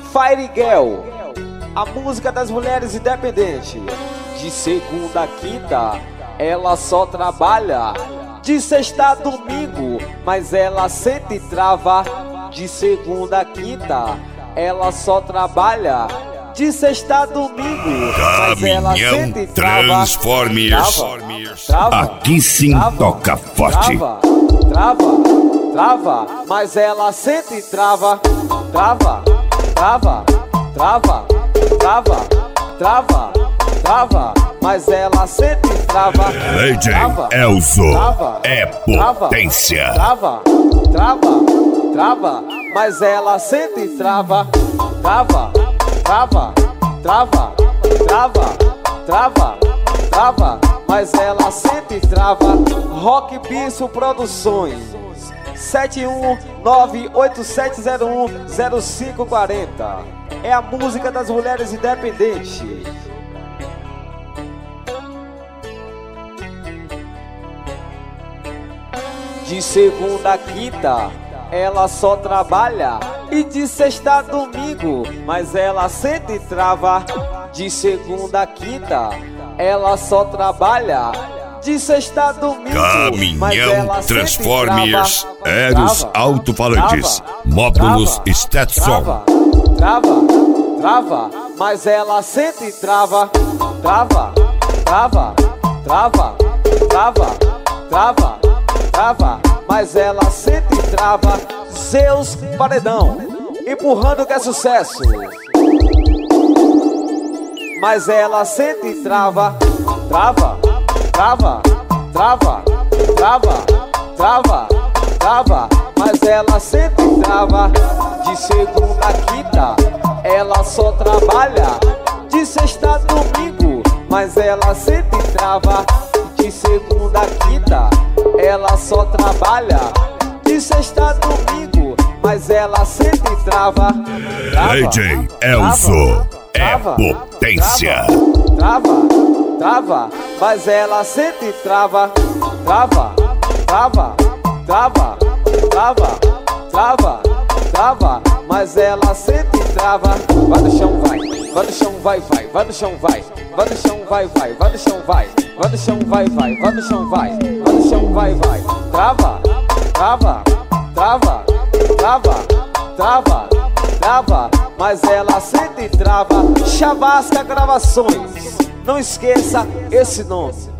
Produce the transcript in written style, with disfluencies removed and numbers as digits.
Fire Girl, a música das mulheres independentes. De segunda a quinta, ela só trabalha. De sexta a domingo, mas ela sente e trava. De segunda a quinta, ela só trabalha. De sexta a domingo, mas ela sente e trava. Transformers. Trava, Aqui sim trava, toca forte. Trava, mas ela sente e trava. Trava, mas ela sente e trava. DJ Elzo é potência. Trava, mas ela sente e trava. Trava, mas ela sente e trava. Rock Bicho Produções 71987010540. É a música das mulheres independentes. De segunda a quinta, ela só trabalha. E de sexta a domingo, mas ela sente e trava. De segunda a quinta, ela só trabalha. De sexta a domingo, mas Caminhão ela Transformers, sente e trava. Eros Alto-Falantes, Módulos Stetson. Trava, mas ela sente e trava. Trava, mas ela sente e trava. Zeus Paredão, empurrando que é sucesso. Mas ela sente e trava. Trava, mas ela sente e trava. De segunda a quinta, ela só trabalha. De sexta a domingo, mas ela sente e trava. De segunda a quinta, ela só trabalha. De sexta a domingo, mas ela sente e trava. DJ Elzo é potência. Trava, mas ela sente e trava. Trava, mas ela sente e trava. Vai no chão, vai no chão, vai no chão, vai no chão, vai no chão, vai no chão, vai no chão, vai. Trava, mas ela sente e trava. Chavasca Gravações, não esqueça esse nome.